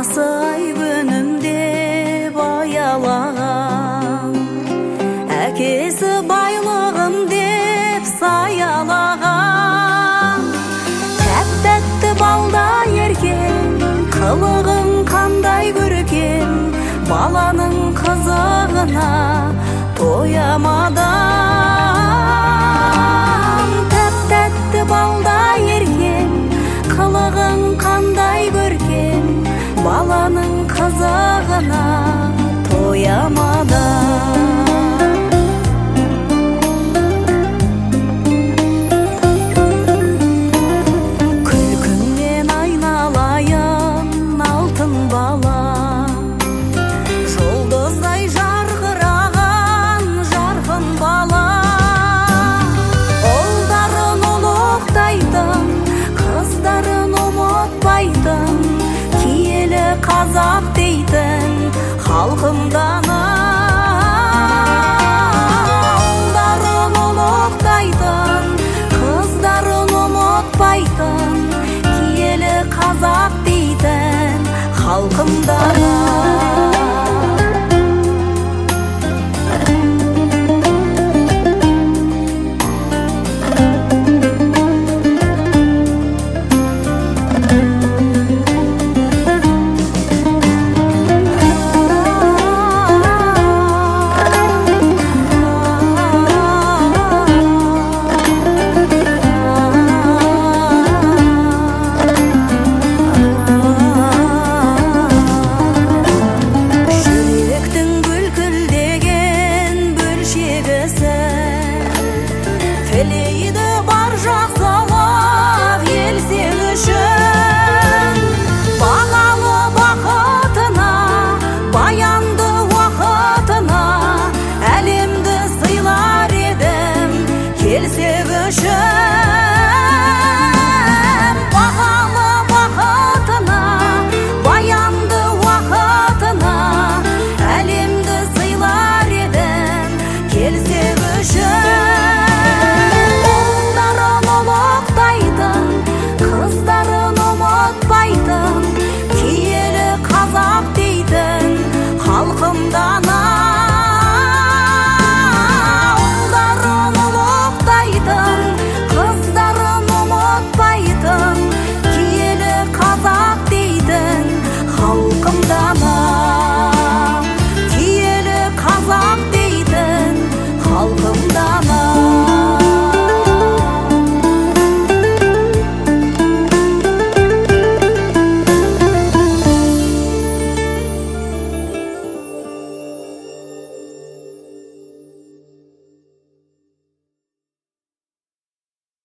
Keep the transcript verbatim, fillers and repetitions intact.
анасы ай күнім деп аялаған, әкесі байлығым деп саялаған. Тәп-тәтті балдай еркен, қылығың қандай көркем, баланың қызығына тоямадым. Тәп-тәтті балдай еркен, қылығың қандай көркем, баланың қызығына тоямадым. Күлкіңнен айналайын алтын бала, жұлдыздай жарқыраған жарқын бала. Ұлдарын ұлықтайтын, қыздарын ұмытпайтын, киелі қазақ дейтін халқымданам. Ұлдарын ұлықтайтын, қыздарын ұмытпайтын, киелі қазақ дейтін халқымданам. Тілейді бар жақсылық ел сен үшін, бағалы бақытына, баянды уақытына, әлемді сыйлар едім келсек үшін. Бағалы бақытына, баянды уақытына, әлемді сыйлар едім келсек үшін. Қыздарын ұмытпайтын, киелі қазақ